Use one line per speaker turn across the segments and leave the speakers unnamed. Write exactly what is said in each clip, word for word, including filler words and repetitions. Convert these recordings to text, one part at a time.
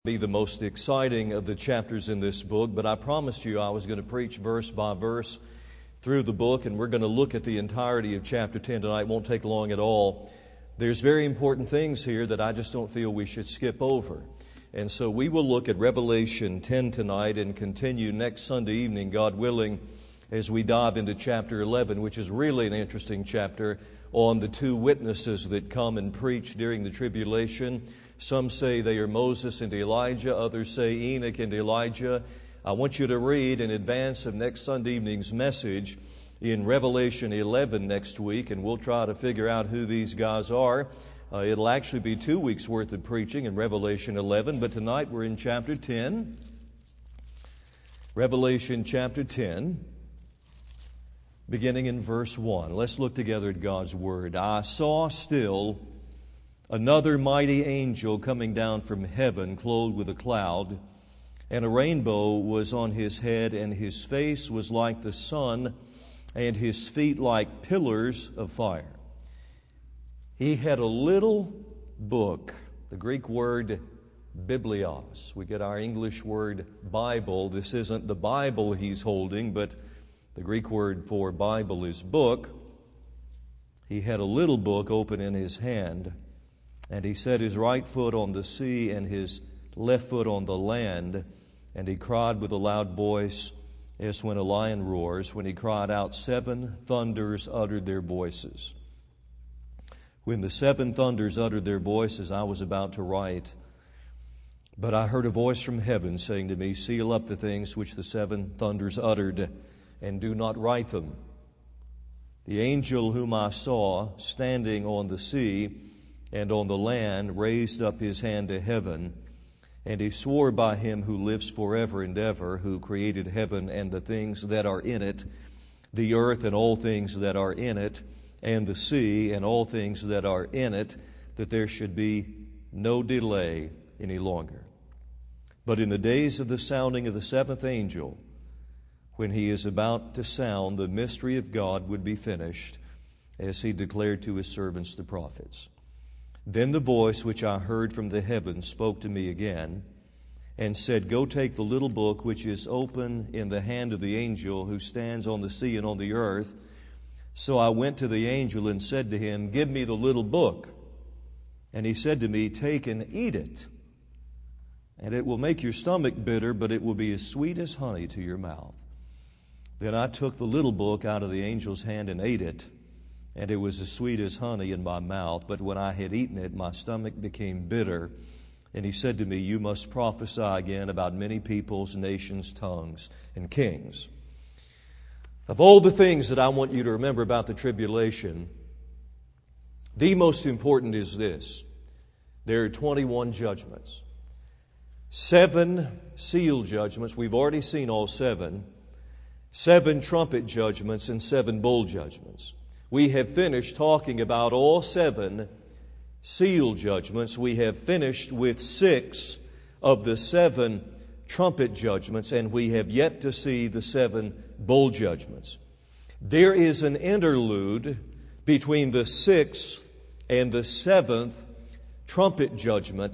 Be the most exciting of the chapters in this book, but I promised you I was going to preach verse by verse through the book, and we're going to look at the entirety of chapter ten tonight. It won't take long at all. There's very important things here that I just don't feel we should skip over. And so we will look at Revelation ten tonight and continue next Sunday evening, God willing, as we dive into chapter eleven, which is really an interesting chapter on the two witnesses that come and preach during the tribulation. Some say they are Moses and Elijah. Others say Enoch and Elijah. I want you to read in advance of next Sunday evening's message in Revelation eleven next week, and we'll try to figure out who these guys are. Uh, it'll actually be two weeks' worth of preaching in Revelation eleven, but tonight we're in chapter ten. Revelation chapter ten, beginning in verse one. Let's look together at God's Word. I saw still another mighty angel coming down from heaven, clothed with a cloud, and a rainbow was on his head, and his face was like the sun, and his feet like pillars of fire. He had a little book, the Greek word biblios. We get our English word Bible. This isn't the Bible he's holding, but the Greek word for Bible is book. He had a little book open in his hand, and he set his right foot on the sea and his left foot on the land. And he cried with a loud voice, as when a lion roars. When he cried out, seven thunders uttered their voices. When the seven thunders uttered their voices, I was about to write. But I heard a voice from heaven saying to me, seal up the things which the seven thunders uttered, and do not write them. The angel whom I saw standing on the sea and on the land raised up his hand to heaven, and he swore by him who lives forever and ever, who created heaven and the things that are in it, the earth and all things that are in it, and the sea and all things that are in it, that there should be no delay any longer. But in the days of the sounding of the seventh angel, when he is about to sound, the mystery of God would be finished, as he declared to his servants the prophets. Then the voice which I heard from the heavens spoke to me again, and said, go take the little book which is open in the hand of the angel who stands on the sea and on the earth. So I went to the angel and said to him, give me the little book. And he said to me, take and eat it, and it will make your stomach bitter, but it will be as sweet as honey to your mouth. Then I took the little book out of the angel's hand and ate it, and it was as sweet as honey in my mouth. But when I had eaten it, my stomach became bitter. And he said to me, you must prophesy again about many peoples, nations, tongues, and kings. Of all the things that I want you to remember about the tribulation, the most important is this. There are twenty-one judgments. Seven seal judgments. We've already seen all seven. Seven trumpet judgments and seven bowl judgments. We have finished talking about all seven seal judgments. We have finished with six of the seven trumpet judgments, and we have yet to see the seven bowl judgments. There is an interlude between the sixth and the seventh trumpet judgment,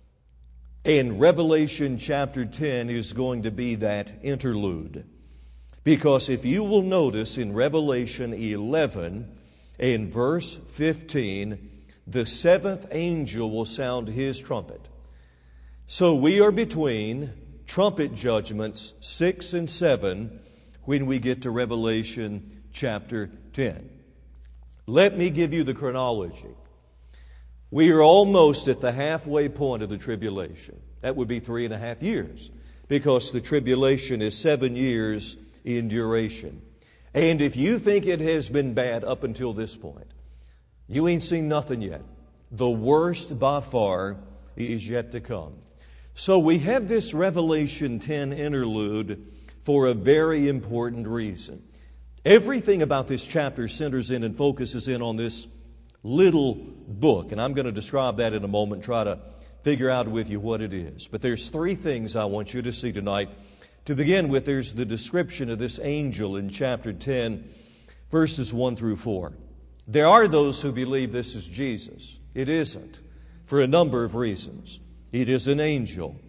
and Revelation chapter ten is going to be that interlude. Because if you will notice in Revelation eleven, in verse fifteen, the seventh angel will sound his trumpet. So we are between trumpet judgments six and seven when we get to Revelation chapter ten. Let me give you the chronology. We are almost at the halfway point of the tribulation. That would be three and a half years, because the tribulation is seven years in duration. And if you think it has been bad up until this point, you ain't seen nothing yet. The worst by far is yet to come. So we have this Revelation ten interlude for a very important reason. Everything about this chapter centers in and focuses in on this little book. And I'm going to describe that in a moment, try to figure out with you what it is. But there's three things I want you to see tonight. To begin with, there's the description of this angel in chapter ten, verses one through four. There are those who believe this is Jesus. It isn't, for a number of reasons. It is an angel.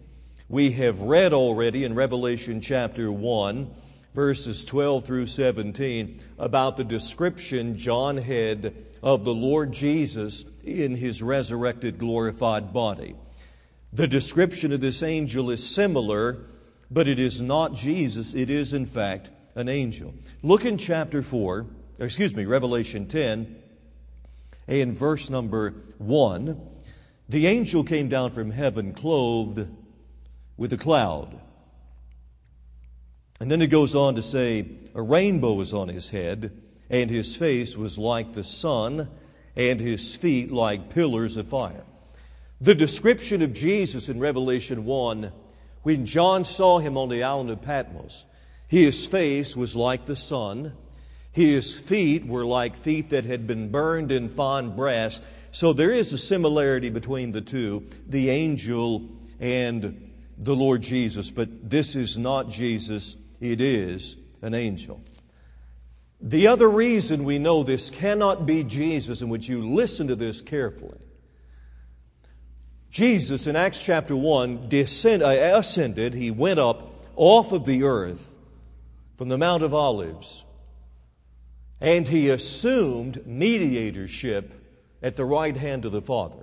We have read already in Revelation chapter one, verses twelve through seventeen, about the description John had of the Lord Jesus in His resurrected, glorified body. The description of this angel is similar, but it is not Jesus. It is, in fact, an angel. Look in chapter four, or excuse me, Revelation ten, and verse number one. The angel came down from heaven clothed with a cloud. And then it goes on to say, a rainbow was on his head, and his face was like the sun, and his feet like pillars of fire. The description of Jesus in Revelation one, when John saw him on the island of Patmos, his face was like the sun, his feet were like feet that had been burned in fine brass. So there is a similarity between the two, the angel and the Lord Jesus. But this is not Jesus, it is an angel. The other reason we know this cannot be Jesus, and would you listen to this carefully? Jesus in Acts chapter one descend, uh, ascended, He went up off of the earth from the Mount of Olives, and He assumed mediatorship at the right hand of the Father.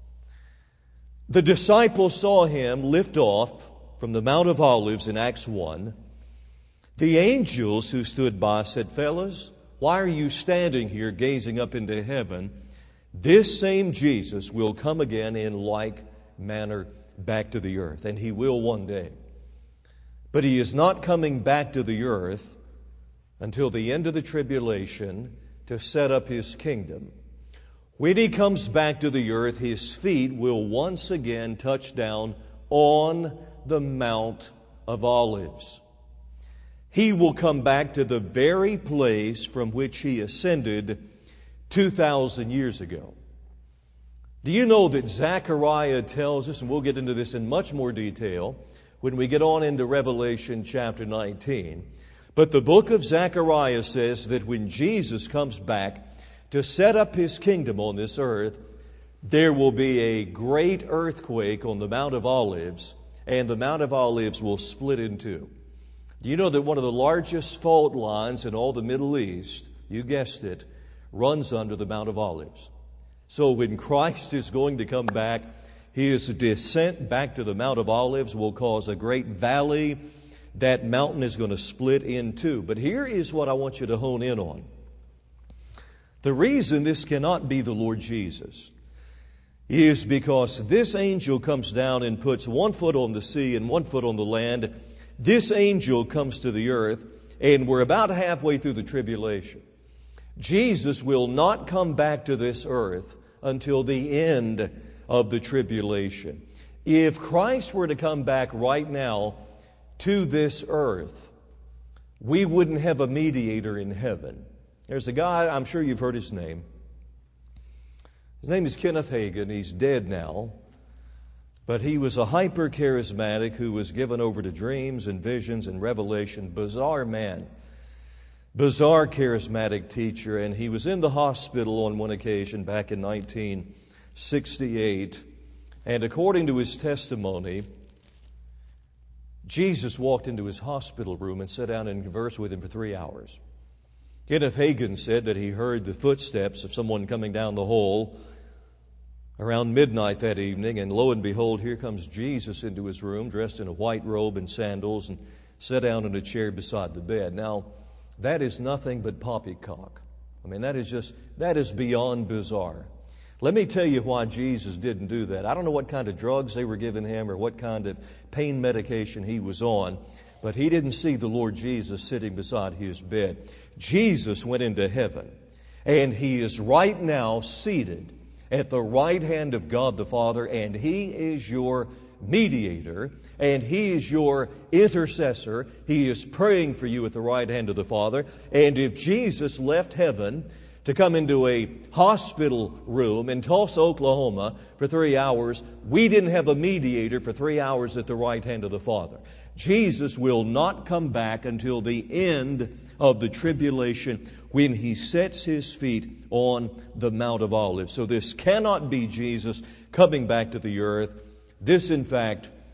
The disciples saw Him lift off from the Mount of Olives in Acts one. The angels who stood by said, "Fellas, why are you standing here gazing up into heaven? This same Jesus will come again in like manner back to the earth." And He will one day. But He is not coming back to the earth until the end of the tribulation to set up His kingdom. When He comes back to the earth, His feet will once again touch down on the Mount of Olives. He will come back to the very place from which He ascended two thousand years ago. Do you know that Zechariah tells us, and we'll get into this in much more detail when we get on into Revelation chapter nineteen, but the book of Zechariah says that when Jesus comes back to set up His kingdom on this earth, there will be a great earthquake on the Mount of Olives, and the Mount of Olives will split in two. Do you know that one of the largest fault lines in all the Middle East, you guessed it, runs under the Mount of Olives? So when Christ is going to come back, His descent back to the Mount of Olives will cause a great valley. That mountain is going to split in two. But here is what I want you to hone in on. The reason this cannot be the Lord Jesus is because this angel comes down and puts one foot on the sea and one foot on the land. This angel comes to the earth, and we're about halfway through the tribulation. Jesus will not come back to this earth until the end of the tribulation. If Christ were to come back right now to this earth, we wouldn't have a mediator in heaven. There's a guy, I'm sure you've heard his name. His name is Kenneth Hagin. He's dead now. But he was a hyper-charismatic who was given over to dreams and visions and revelation. Bizarre man. Bizarre charismatic teacher. And he was in the hospital on one occasion back in nineteen sixty-eight. And according to his testimony, Jesus walked into his hospital room and sat down and conversed with him for three hours. Kenneth Hagin said that he heard the footsteps of someone coming down the hall around midnight that evening, and lo and behold, here comes Jesus into his room, dressed in a white robe and sandals, and sat down in a chair beside the bed. Now, that is nothing but poppycock. I mean, that is just, that is beyond bizarre. Let me tell you why Jesus didn't do that. I don't know what kind of drugs they were giving him or what kind of pain medication he was on, but he didn't see the Lord Jesus sitting beside his bed. Jesus went into heaven, and He is right now seated at the right hand of God the Father, and He is your mediator, and He is your intercessor. He is praying for you at the right hand of the Father. And if Jesus left heaven to come into a hospital room in Tulsa, Oklahoma for three hours, we didn't have a mediator for three hours at the right hand of the Father. Jesus will not come back until the end of the tribulation when He sets His feet on the Mount of Olives. So this cannot be Jesus coming back to the earth. This, in fact,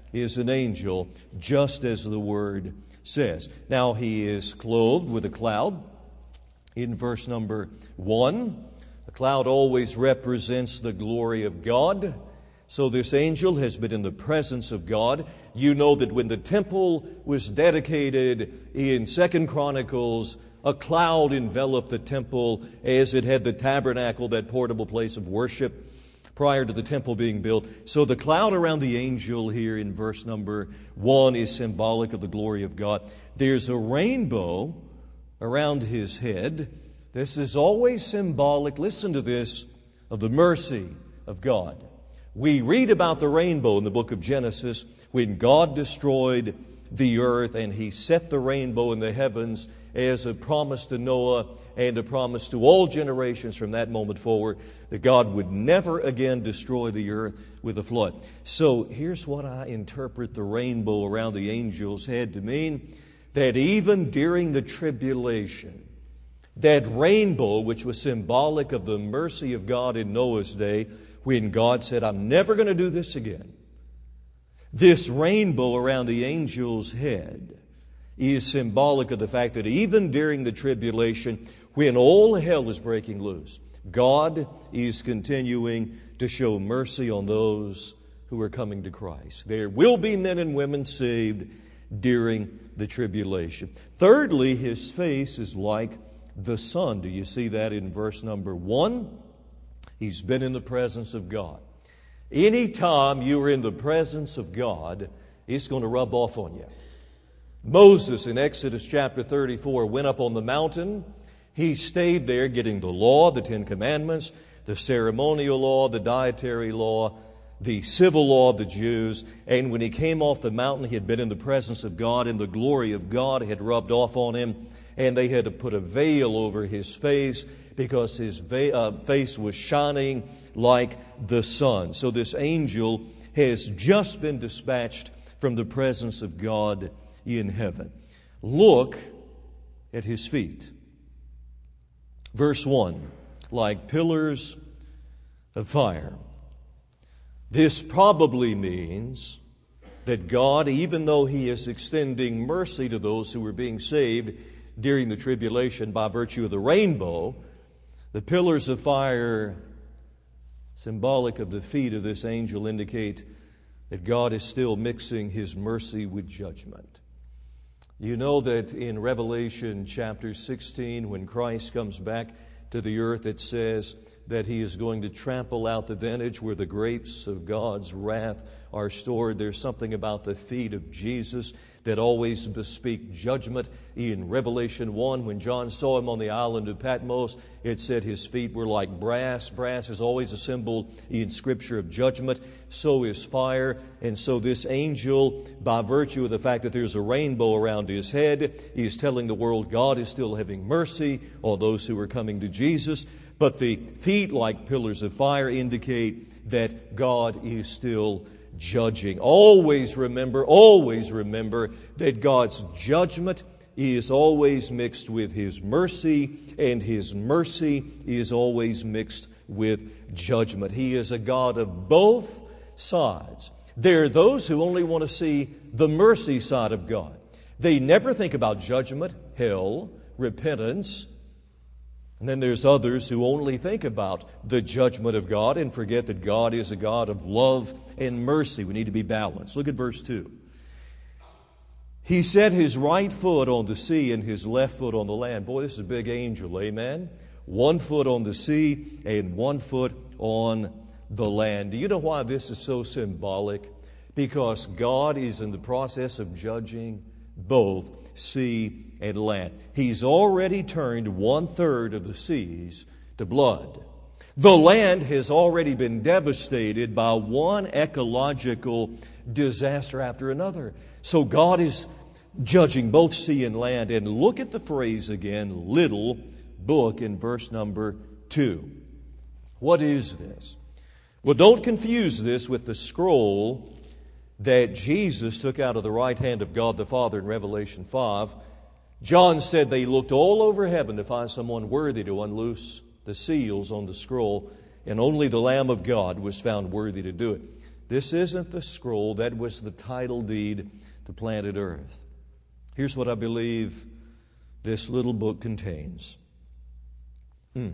is an angel, just as the Word says. Now, he is clothed with a cloud. In verse number one, the cloud always represents the glory of God. So this angel has been in the presence of God. You know that when the temple was dedicated in Second Chronicles, a cloud enveloped the temple as it had the tabernacle, that portable place of worship, prior to the temple being built. So the cloud around the angel here in verse number one is symbolic of the glory of God. There's a rainbow around his head. This is always symbolic, listen to this, of the mercy of God. We read about the rainbow in the book of Genesis when God destroyed the earth and He set the rainbow in the heavens as a promise to Noah and a promise to all generations from that moment forward that God would never again destroy the earth with a flood. So here's what I interpret the rainbow around the angel's head to mean, that even during the tribulation, that rainbow, which was symbolic of the mercy of God in Noah's day, when God said, I'm never going to do this again, this rainbow around the angel's head is symbolic of the fact that even during the tribulation, when all hell is breaking loose, God is continuing to show mercy on those who are coming to Christ. There will be men and women saved during the tribulation. Thirdly, His face is like the sun. Do you see that in verse number one? He's been in the presence of God. Anytime you're in the presence of God, it's going to rub off on you. Moses in Exodus chapter thirty-four went up on the mountain. He stayed there getting the law, the Ten Commandments, the ceremonial law, the dietary law, the civil law of the Jews. And when he came off the mountain, he had been in the presence of God, and the glory of God had rubbed off on him. And they had to put a veil over his face because his va- uh, face was shining like the sun. So this angel has just been dispatched from the presence of God in heaven. Look at his feet. Verse one, like pillars of fire. This probably means that God, even though He is extending mercy to those who were being saved during the tribulation by virtue of the rainbow, the pillars of fire, symbolic of the feet of this angel, indicate that God is still mixing His mercy with judgment. You know that in Revelation chapter sixteen, when Christ comes back to the earth, it says that He is going to trample out the vintage where the grapes of God's wrath are stored. There's something about the feet of Jesus that always bespeak judgment. In Revelation one, when John saw Him on the island of Patmos, it said His feet were like brass. Brass is always a symbol in Scripture of judgment. So is fire. And so this angel, by virtue of the fact that there's a rainbow around his head, he is telling the world God is still having mercy on those who are coming to Jesus. But the feet, like pillars of fire, indicate that God is still judging. Always remember, always remember that God's judgment is always mixed with His mercy, and His mercy is always mixed with judgment. He is a God of both sides. There are those who only want to see the mercy side of God. They never think about judgment, hell, repentance. And then there's others who only think about the judgment of God and forget that God is a God of love and mercy. We need to be balanced. Look at verse two. He set His right foot on the sea and His left foot on the land. Boy, this is a big angel, amen? One foot on the sea and one foot on the land. Do you know why this is so symbolic? Because God is in the process of judging both sea and land. He's already turned one-third of the seas to blood. The land has already been devastated by one ecological disaster after another. So God is judging both sea and land. And look at the phrase again, little book, in verse number two. What is this? Well, don't confuse this with the scroll that Jesus took out of the right hand of God the Father in Revelation five. John said they looked all over heaven to find someone worthy to unloose the seals on the scroll, and only the Lamb of God was found worthy to do it. This isn't the scroll. That was the title deed to planet Earth. Here's what I believe this little book contains. Hmm.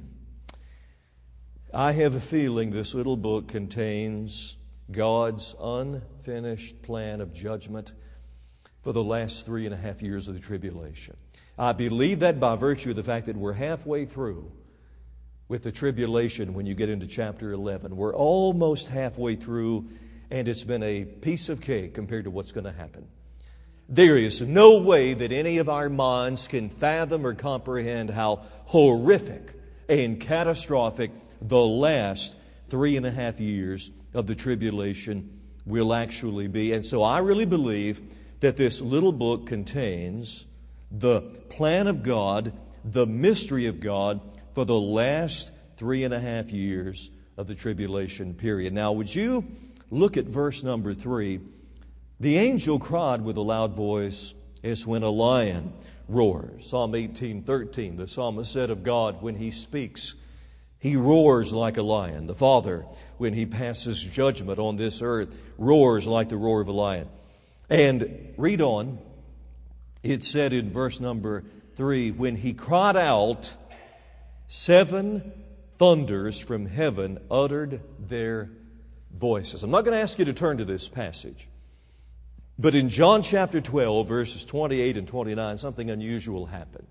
I have a feeling this little book contains God's unfinished plan of judgment for the last three and a half years of the tribulation. I believe that by virtue of the fact that we're halfway through with the tribulation when you get into chapter eleven. We're almost halfway through, and it's been a piece of cake compared to what's going to happen. There is no way that any of our minds can fathom or comprehend how horrific and catastrophic the last three and a half years of the tribulation will actually be. And so I really believe that this little book contains the plan of God, the mystery of God for the last three and a half years of the tribulation period. Now, would you look at verse number three? The angel cried with a loud voice as when a lion roars. Psalm eighteen thirteen, the psalmist said of God, when He speaks, He roars like a lion. The Father, when He passes judgment on this earth, roars like the roar of a lion. And read on. It said in verse number three, when He cried out, seven thunders from heaven uttered their voices. I'm not going to ask you to turn to this passage. But in John chapter twelve, verses twenty-eight and twenty-nine, something unusual happened.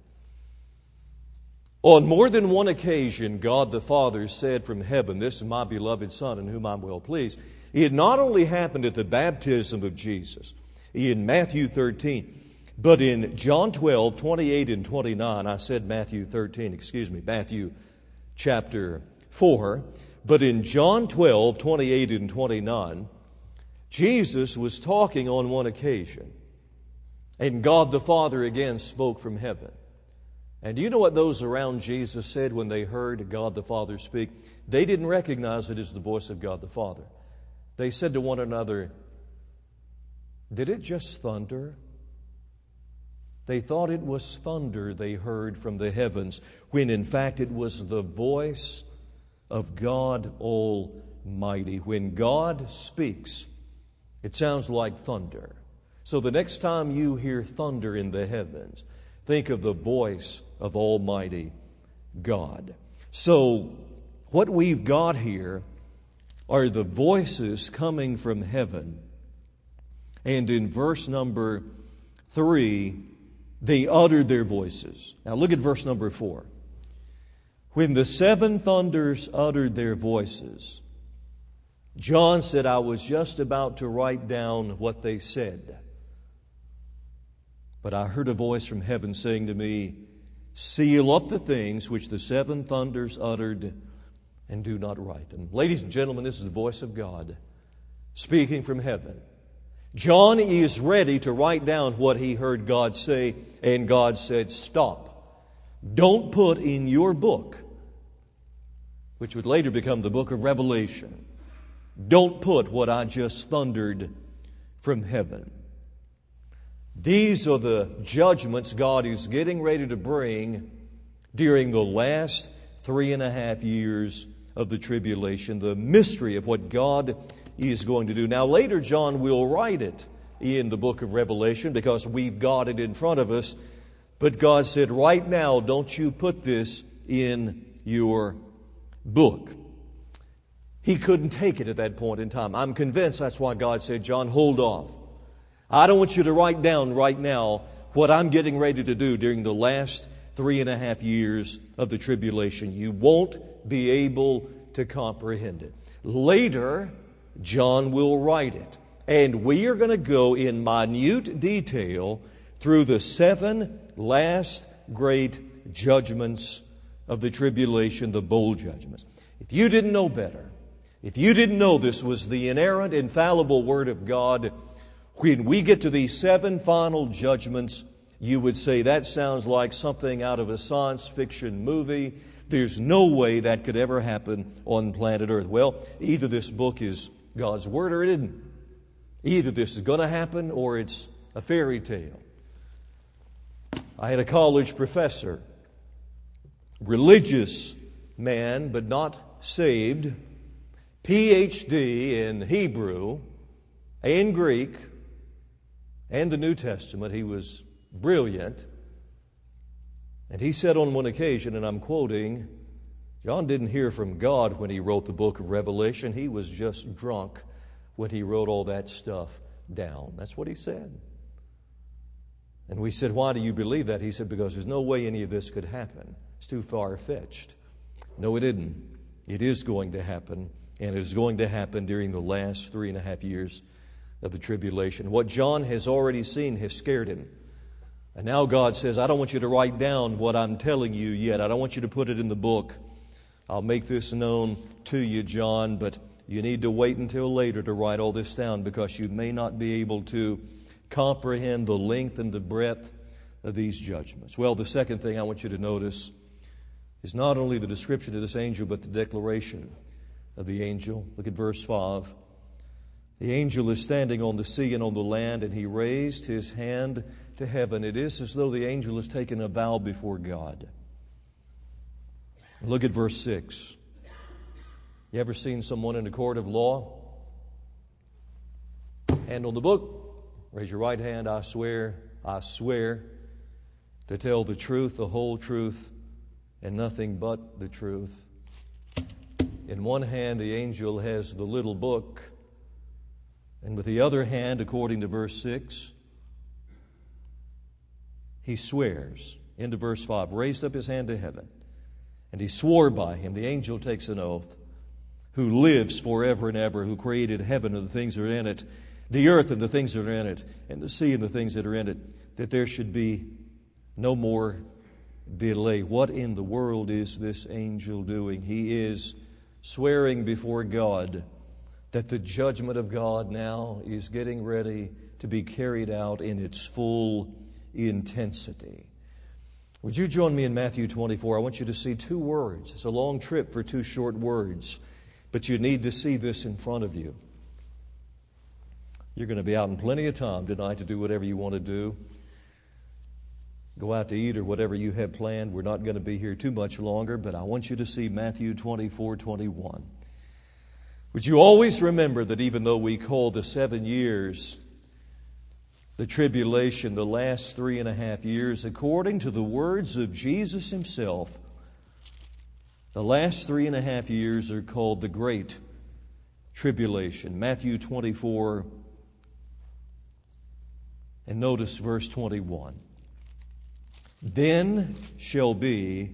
On more than one occasion, God the Father said from heaven, this is my beloved Son in whom I'm well pleased. It not only happened at the baptism of Jesus in Matthew thirteen, but in John twelve, twenty-eight and twenty-nine, I said Matthew thirteen, excuse me, Matthew chapter four. But in John twelve, twenty-eight and twenty-nine, Jesus was talking on one occasion, and God the Father again spoke from heaven. And do you know what those around Jesus said when they heard God the Father speak? They didn't recognize it as the voice of God the Father. They said to one another, did it just thunder? They thought it was thunder they heard from the heavens, when in fact it was the voice of God Almighty. When God speaks, it sounds like thunder. So the next time you hear thunder in the heavens, think of the voice of Almighty God. So what we've got here are the voices coming from heaven. And in verse number three, they uttered their voices. Now look at verse number four. When the seven thunders uttered their voices, John said, I was just about to write down what they said. But I heard a voice from heaven saying to me, seal up the things which the seven thunders uttered, and do not write them. Ladies and gentlemen, this is the voice of God speaking from heaven. John is ready to write down what he heard God say, and God said, stop. Don't put in your book, which would later become the book of Revelation, don't put what I just thundered from heaven. These are the judgments God is getting ready to bring during the last three and a half years of the tribulation, the mystery of what God is going to do. Now later John will write it in the book of Revelation because we've got it in front of us. But God said, right now, don't you put this in your book. He couldn't take it at that point in time. I'm convinced that's why God said, John, hold off. I don't want you to write down right now what I'm getting ready to do during the last three and a half years of the tribulation. You won't be able to comprehend it. Later, John will write it. And we are going to go in minute detail through the seven last great judgments of the tribulation, the bowl judgments. If you didn't know better, if you didn't know this was the inerrant, infallible Word of God, when we get to these seven final judgments, you would say that sounds like something out of a science fiction movie. There's no way that could ever happen on planet Earth. Well, either this book is God's Word or it isn't. Either this is going to happen or it's a fairy tale. I had a college professor, religious man, but not saved. P H D in Hebrew and Greek and the New Testament. He was brilliant. And he said on one occasion, and I'm quoting, John didn't hear from God when he wrote the book of Revelation. He was just drunk when he wrote all that stuff down. That's what he said. And we said, why do you believe that? He said, because there's no way any of this could happen. It's too far-fetched. No, it isn't. It is going to happen, and it is going to happen during the last three and a half years of the tribulation. What John has already seen has scared him. And now God says, I don't want you to write down what I'm telling you yet. I don't want you to put it in the book. I'll make this known to you, John, but you need to wait until later to write all this down, because you may not be able to comprehend the length and the breadth of these judgments. Well, the second thing I want you to notice is not only the description of this angel, but the declaration of the angel. Look at verse five. The angel is standing on the sea and on the land, and he raised his hand to heaven. It is as though the angel has taken a vow before God. Look at verse six. You ever seen someone in a court of law? Hand on the book. Raise your right hand. I swear, I swear to tell the truth, the whole truth, and nothing but the truth. In one hand, the angel has the little book, and with the other hand, according to verse six, he swears. Into verse five, raised up his hand to heaven, and he swore by him. The angel takes an oath, who lives forever and ever, who created heaven and the things that are in it, the earth and the things that are in it, and the sea and the things that are in it, that there should be no more delay. What in the world is this angel doing? He is swearing before God that the judgment of God now is getting ready to be carried out in its full intensity. Would you join me in Matthew twenty-four? I want you to see two words. It's a long trip for two short words, but you need to see this in front of you. You're going to be out in plenty of time tonight to do whatever you want to do. Go out to eat or whatever you have planned. We're not going to be here too much longer, but I want you to see Matthew twenty-four twenty-one. Would you always remember that even though we call the seven years the tribulation, the last three and a half years, according to the words of Jesus himself, the last three and a half years are called the Great Tribulation. Matthew twenty-four, and notice verse twenty-one. Then shall be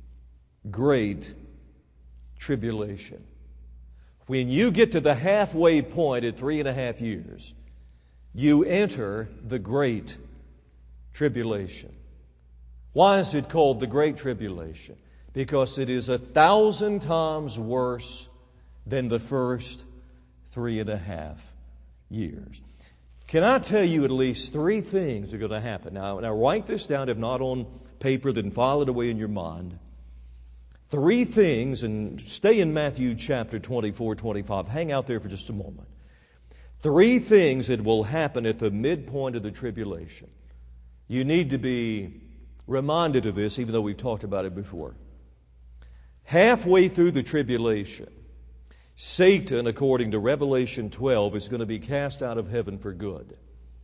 great tribulation. When you get to the halfway point at three and a half years, you enter the Great Tribulation. Why is it called the Great Tribulation? Because it is a thousand times worse than the first three and a half years. Can I tell you at least three things are going to happen? Now, now write this down, if not on paper, then file it away in your mind. Three things, and stay in Matthew chapter twenty-four, twenty-five. Hang out there for just a moment. Three things that will happen at the midpoint of the tribulation. You need to be reminded of this, even though we've talked about it before. Halfway through the tribulation, Satan, according to Revelation twelve, is going to be cast out of heaven for good.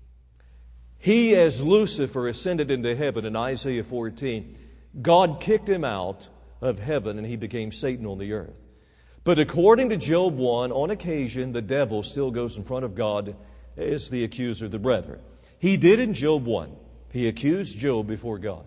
He, as Lucifer, ascended into heaven in Isaiah fourteen. God kicked him out of heaven and he became Satan on the earth. But according to Job one, on occasion, the devil still goes in front of God as the accuser of the brethren. He did in Job one. He accused Job before God.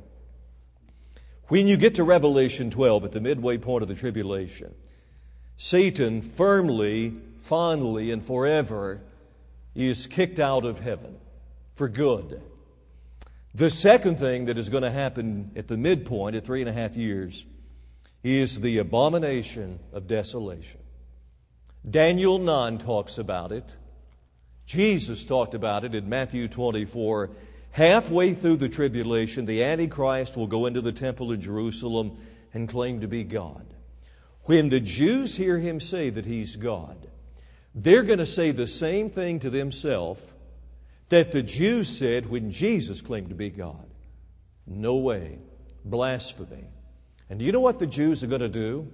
When you get to Revelation twelve, at the midway point of the tribulation, Satan firmly, finally, and forever is kicked out of heaven for good. The second thing that is going to happen at the midpoint, at three and a half years, is the abomination of desolation. Daniel nine talks about it. Jesus talked about it in Matthew twenty-four. Halfway through the tribulation, the Antichrist will go into the temple in Jerusalem and claim to be God. When the Jews hear him say that he's God, they're going to say the same thing to themselves that the Jews said when Jesus claimed to be God. No way. Blasphemy. And do you know what the Jews are going to do?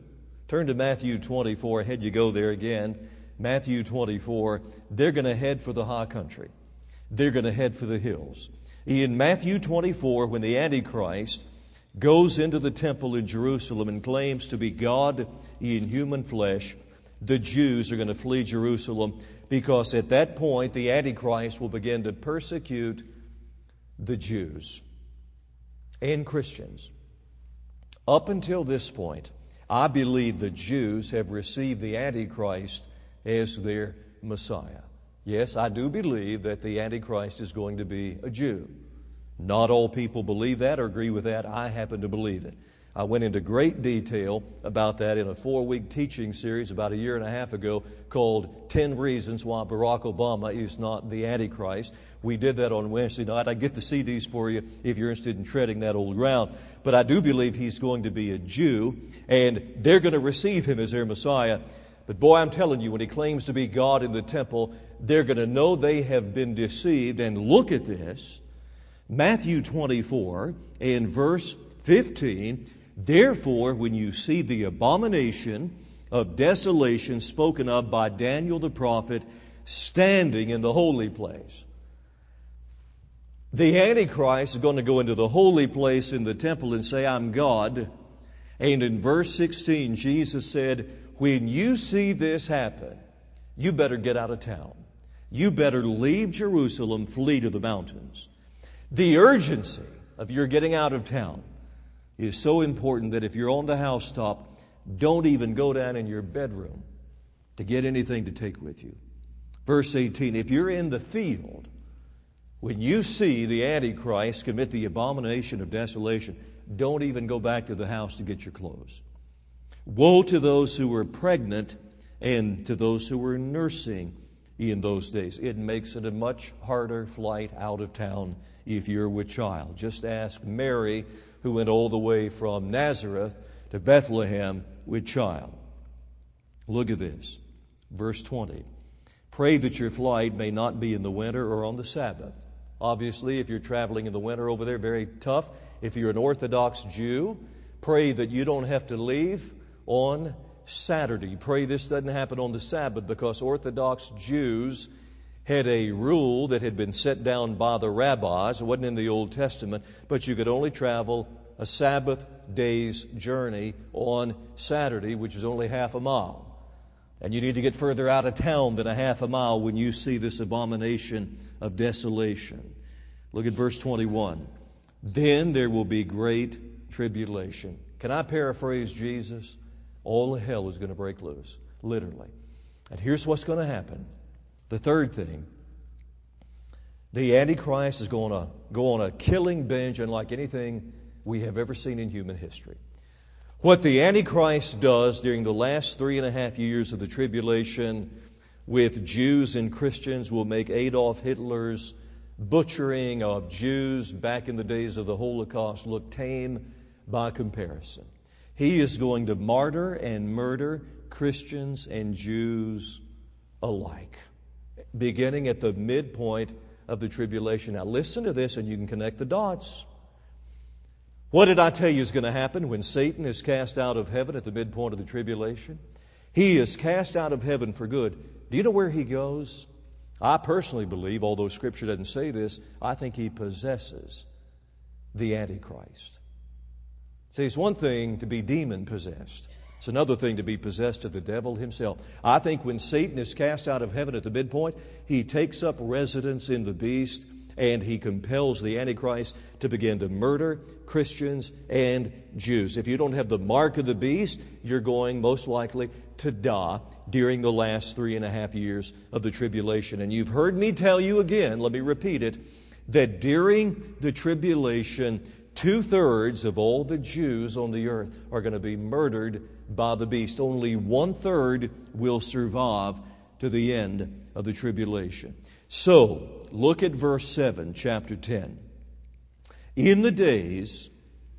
Turn to Matthew twenty-four. Ahead you go there again. Matthew twenty-four. They're going to head for the high country. They're going to head for the hills. In Matthew twenty-four, when the Antichrist goes into the temple in Jerusalem and claims to be God in human flesh, the Jews are going to flee Jerusalem, because at that point the Antichrist will begin to persecute the Jews and Christians. Up until this point, I believe the Jews have received the Antichrist as their Messiah. Yes, I do believe that the Antichrist is going to be a Jew. Not all people believe that or agree with that. I happen to believe it. I went into great detail about that in a four-week teaching series about a year and a half ago called ten Reasons Why Barack Obama is Not the Antichrist. We did that on Wednesday night. I get the C Ds for you if you're interested in treading that old ground. But I do believe he's going to be a Jew, and they're going to receive him as their Messiah. But boy, I'm telling you, when he claims to be God in the temple, they're going to know they have been deceived. And look at this. Matthew twenty-four and verse fifteen. Therefore, when you see the abomination of desolation spoken of by Daniel the prophet standing in the holy place. The Antichrist is going to go into the holy place in the temple and say, I'm God. And in verse sixteen, Jesus said, when you see this happen, you better get out of town. You better leave Jerusalem, flee to the mountains. The urgency of your getting out of town is so important that if you're on the housetop, don't even go down in your bedroom to get anything to take with you. Verse eighteen, if you're in the field, when you see the Antichrist commit the abomination of desolation, don't even go back to the house to get your clothes. Woe to those who were pregnant and to those who were nursing in those days. It makes it a much harder flight out of town if you're with child. Just ask Mary, who went all the way from Nazareth to Bethlehem with child. Look at this. Verse twenty. Pray that your flight may not be in the winter or on the Sabbath. Obviously, if you're traveling in the winter over there, very tough. If you're an Orthodox Jew, pray that you don't have to leave on Saturday. Pray this doesn't happen on the Sabbath, because Orthodox Jews had a rule that had been set down by the rabbis. It wasn't in the Old Testament, but you could only travel a Sabbath day's journey on Saturday, which is only half a mile. And you need to get further out of town than a half a mile when you see this abomination of desolation. Look at verse twenty-one. Then there will be great tribulation. Can I paraphrase Jesus? All of hell is going to break loose, literally. And here's what's going to happen. The third thing, the Antichrist is going to go on a killing binge unlike anything we have ever seen in human history. What the Antichrist does during the last three and a half years of the tribulation with Jews and Christians will make Adolf Hitler's butchering of Jews back in the days of the Holocaust look tame by comparison. He is going to martyr and murder Christians and Jews alike, beginning at the midpoint of the tribulation. Now listen to this and you can connect the dots. What did I tell you is going to happen when Satan is cast out of heaven at the midpoint of the tribulation? He is cast out of heaven for good. Do you know where he goes? I personally believe, although Scripture doesn't say this, I think he possesses the Antichrist. See, it's one thing to be demon-possessed. It's another thing to be possessed of the devil himself. I think when Satan is cast out of heaven at the midpoint, he takes up residence in the beast, and he compels the Antichrist to begin to murder Christians and Jews. If you don't have the mark of the beast, you're going most likely to die during the last three and a half years of the tribulation. And you've heard me tell you again, let me repeat it, that during the tribulation, two-thirds of all the Jews on the earth are going to be murdered by the beast. Only one-third will survive to the end of the tribulation. So, look at verse seven, chapter ten. In the days,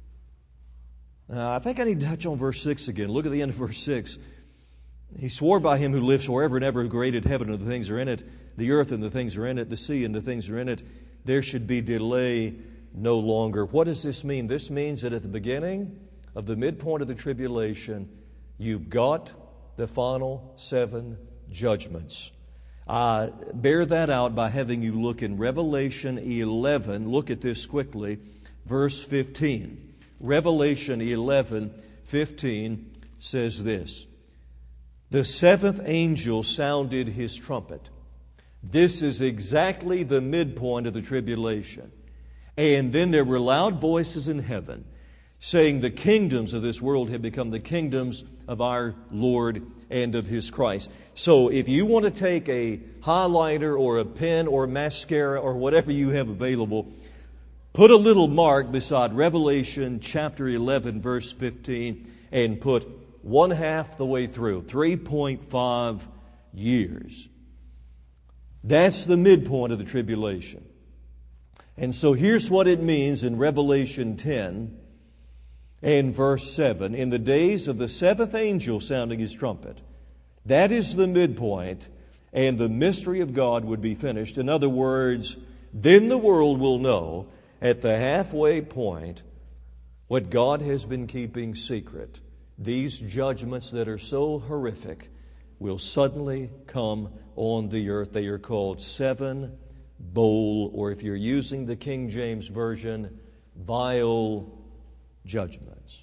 uh, I think I need to touch on verse six again. Look at the end of verse six. He swore by him who lives forever and ever, who created heaven and the things are in it, the earth and the things are in it, the sea and the things are in it. There should be delay no longer. What does this mean? This means that at the beginning of the midpoint of the tribulation, You've got the final seven judgments. I bear that out by having you look in Revelation eleven. Look at this quickly. Verse fifteen. Revelation eleven fifteen says this. The seventh angel sounded his trumpet. This is exactly the midpoint of the tribulation. And then there were loud voices in heaven saying the kingdoms of this world have become the kingdoms of our Lord and of His Christ. So if you want to take a highlighter or a pen or mascara or whatever you have available, put a little mark beside Revelation chapter eleven, verse fifteen, and put one half the way through, three point five years. That's the midpoint of the tribulation. And so here's what it means in Revelation ten and verse seven. In the days of the seventh angel sounding his trumpet. That is the midpoint, and the mystery of God would be finished. In other words, then the world will know at the halfway point what God has been keeping secret. These judgments that are so horrific will suddenly come on the earth. They are called seven bowl, or if you're using the King James Version, vial judgments.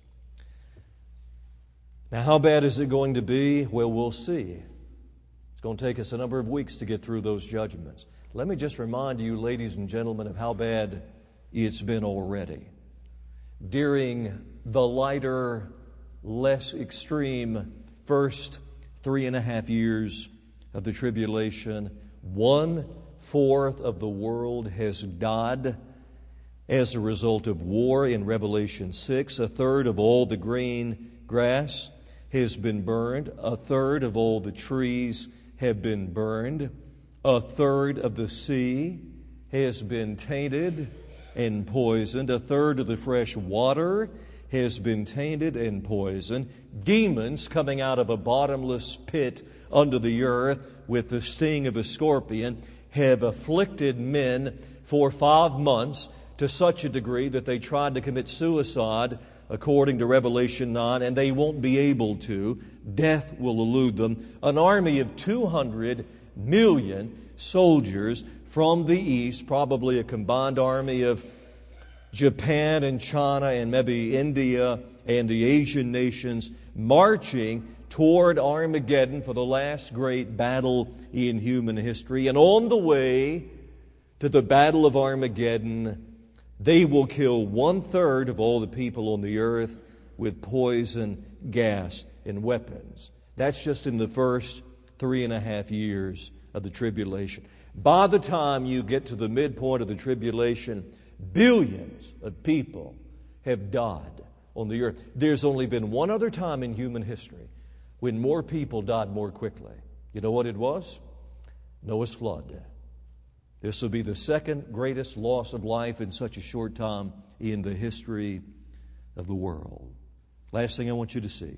Now, how bad is it going to be? Well, we'll see. It's going to take us a number of weeks to get through those judgments. Let me just remind you, ladies and gentlemen, of how bad it's been already. During the lighter, less extreme first three and a half years of the tribulation, one-fourth of the world has died as a result of war in Revelation six. A third of all the green grass has been burned. A third of all the trees have been burned. A third of the sea has been tainted and poisoned. A third of the fresh water has been tainted and poisoned. Demons coming out of a bottomless pit under the earth with the sting of a scorpion have afflicted men for five months to such a degree that they tried to commit suicide, according to Revelation nine, and they won't be able to. Death will elude them. An army of two hundred million soldiers from the east, probably a combined army of Japan and China and maybe India and the Asian nations, marching toward Armageddon for the last great battle in human history. And on the way to the Battle of Armageddon, they will kill one-third of all the people on the earth with poison gas and weapons. That's just in the first three and a half years of the tribulation. By the time you get to the midpoint of the tribulation, billions of people have died on the earth. There's only been one other time in human history when more people died more quickly. You know what it was? Noah's flood. This will be the second greatest loss of life in such a short time in the history of the world. Last thing I want you to see.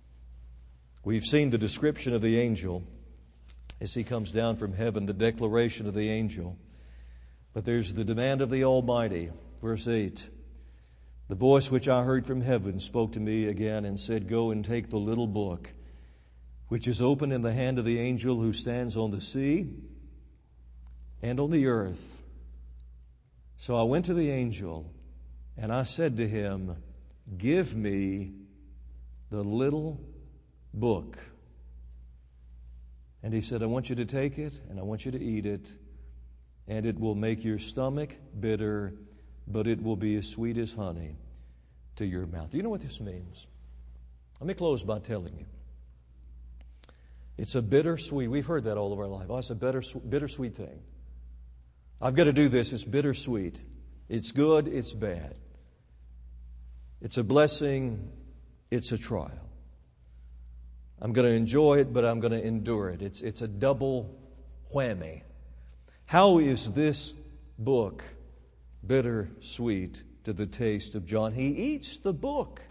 We've seen the description of the angel as he comes down from heaven, the declaration of the angel. But there's the demand of the Almighty. Verse eight. The voice which I heard from heaven spoke to me again and said, Go and take the little book, which is open in the hand of the angel who stands on the sea and on the earth. So I went to the angel, and I said to him, Give me the little book. And he said, I want you to take it, and I want you to eat it, and it will make your stomach bitter, but it will be as sweet as honey to your mouth. Do you know what this means? Let me close by telling you. It's a bittersweet, we've heard that all of our life. Oh, it's a bitter, bittersweet thing. I've got to do this. It's bittersweet. It's good. It's bad. It's a blessing. It's a trial. I'm going to enjoy it, but I'm going to endure it. It's, it's a double whammy. How is this book bittersweet to the taste of John? He eats the book.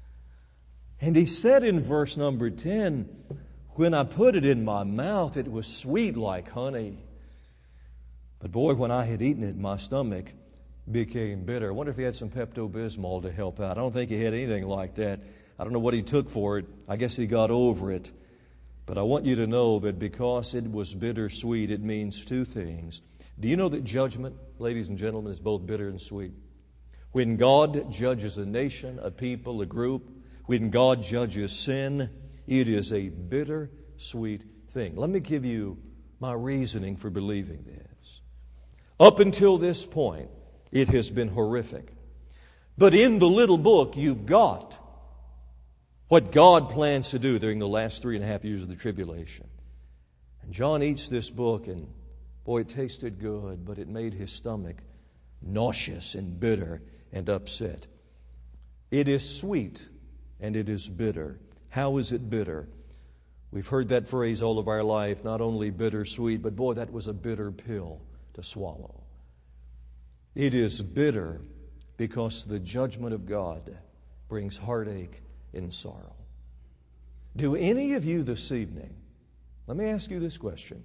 And he said in verse number ten, When I put it in my mouth, it was sweet like honey. But boy, when I had eaten it, my stomach became bitter. I wonder if he had some Pepto-Bismol to help out. I don't think he had anything like that. I don't know what he took for it. I guess he got over it. But I want you to know that because it was bittersweet, it means two things. Do you know that judgment, ladies and gentlemen, is both bitter and sweet? When God judges a nation, a people, a group, when God judges sin, it is a bitter, sweet thing. Let me give you my reasoning for believing this. Up until this point, it has been horrific. But in the little book, you've got what God plans to do during the last three and a half years of the tribulation. And John eats this book, and boy, it tasted good, but it made his stomach nauseous and bitter and upset. It is sweet and it is bitter. How is it bitter? We've heard that phrase all of our life, not only bitter sweet, but boy, that was a bitter pill to swallow. It is bitter because the judgment of God brings heartache and sorrow. Do any of you this evening, let me ask you this question.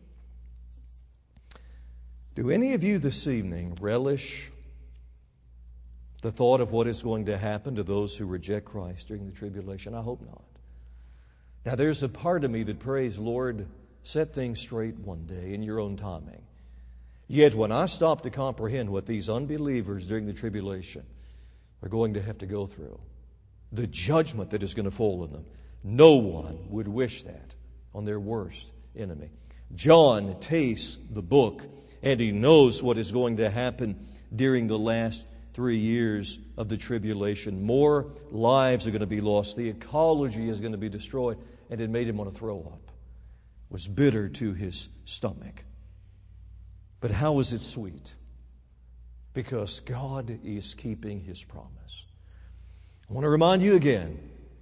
Do any of you this evening relish the thought of what is going to happen to those who reject Christ during the tribulation? I hope not. Now, there's a part of me that prays, Lord, set things straight one day in your own timing. Yet when I stop to comprehend what these unbelievers during the tribulation are going to have to go through, the judgment that is going to fall on them, no one would wish that on their worst enemy. John tastes the book, and he knows what is going to happen during the last three years of the tribulation. More lives are going to be lost. The ecology is going to be destroyed. And it made him want to throw up. It was bitter to his stomach. But how is it sweet? Because God is keeping His promise. I want to remind you again,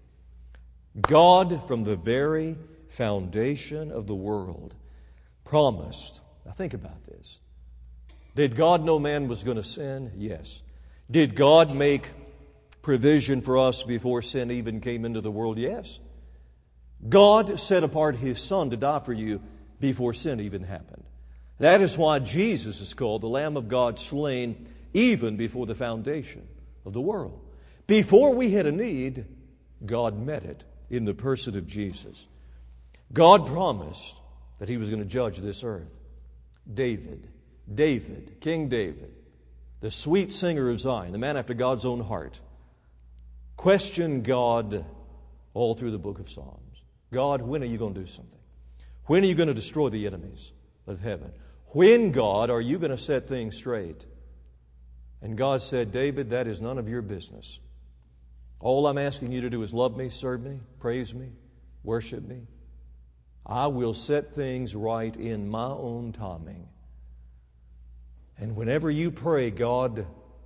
God from the very foundation of the world promised. Now think about this. Did God know man was going to sin? Yes. Did God make provision for us before sin even came into the world? Yes. God set apart His Son to die for you before sin even happened. That is why Jesus is called the Lamb of God slain even before the foundation of the world. Before we had a need, God met it in the person of Jesus. God promised that He was going to judge this earth. David, David, King David, the sweet singer of Zion, the man after God's own heart, questioned God all through the book of Psalms. God, when are you going to do something? When are you going to destroy the enemies of heaven? When, God, are you going to set things straight? And God said, David, that is none of your business. All I'm asking you to do is love me, serve me, praise me, worship me. I will set things right in my own timing. And whenever you pray, God,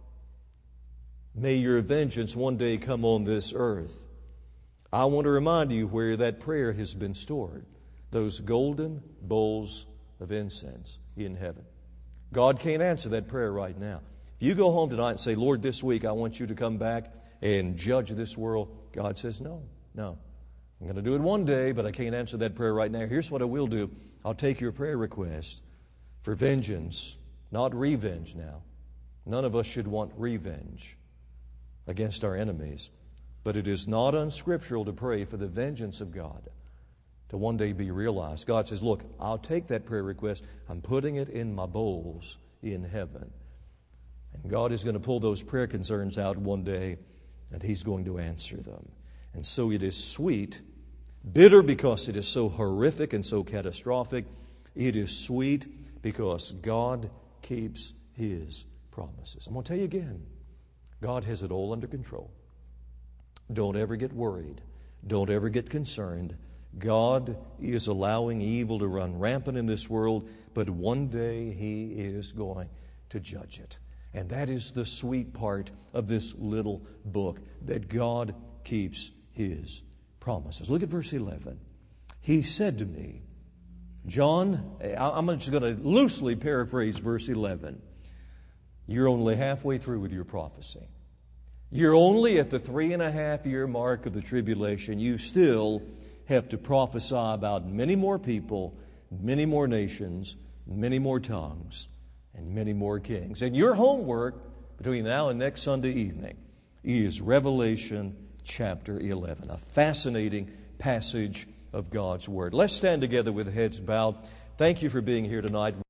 may your vengeance one day come on this earth, I want to remind you where that prayer has been stored. Those golden bowls of incense in heaven. God can't answer that prayer right now. If you go home tonight and say, Lord, this week I want you to come back and judge this world, God says, no, no. I'm going to do it one day, but I can't answer that prayer right now. Here's what I will do. I'll take your prayer request for vengeance, not revenge now. None of us should want revenge against our enemies. But it is not unscriptural to pray for the vengeance of God to one day be realized. God says, look, I'll take that prayer request. I'm putting it in my bowls in heaven. And God is going to pull those prayer concerns out one day, and He's going to answer them. And so it is sweet, bitter because it is so horrific and so catastrophic. It is sweet because God keeps His promises. I'm going to tell you again, God has it all under control. Don't ever get worried. Don't ever get concerned. God is allowing evil to run rampant in this world, but one day He is going to judge it. And that is the sweet part of this little book, that God keeps His promises. Look at verse eleven. He said to me, John, I'm just going to loosely paraphrase verse eleven. You're only halfway through with your prophecy. You're only at the three and a half year mark of the tribulation. You still have to prophesy about many more people, many more nations, many more tongues, and many more kings. And your homework between now and next Sunday evening is Revelation chapter eleven. A fascinating passage of God's Word. Let's stand together with heads bowed. Thank you for being here tonight.